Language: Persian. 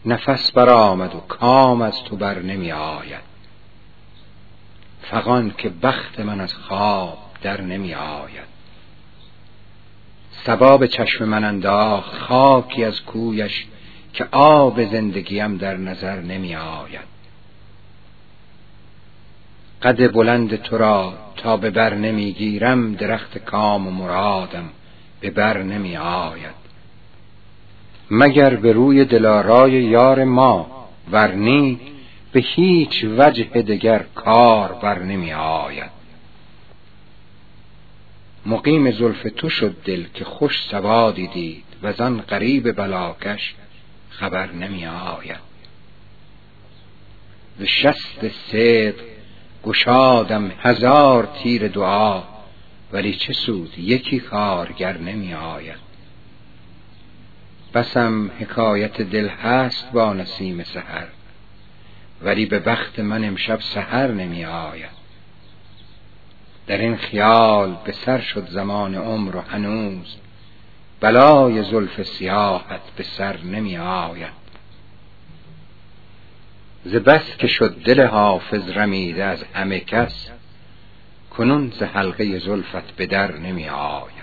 نفس برآمد و کام از تو بر نمی آید. فغان که بخت من از خواب در نمی آید. صبا به چشم من انداخت خاکی از کویش، که آب زندگیم در نظر نمی آید. قد بلند تو را تا به بر نمی گیرم، درخت کام و مرادم به بر نمی آید. مگر به روی دلارای یار ما، ورنی به هیچ وجه دگر کار بر نمی آید. مقیم زلف تو شد دل که خوش سوادی دید، وزان غریب بلاکش خبر نمی آید. ز شست صدق گشادم هزار تیر دعا، ولی چه سود یکی کارگر نمی آید. بسم حکایت دل هست با نسیم سحر، ولی به بخت من امشب سحر نمی آید. در این خیال به سر شد زمان عمر و هنوز، بلای زلف سیاهت به سر نمی آید. ز بس که شد دل حافظ رمیده از همه کس، کنون ز حلقه زلفت به در نمی آید.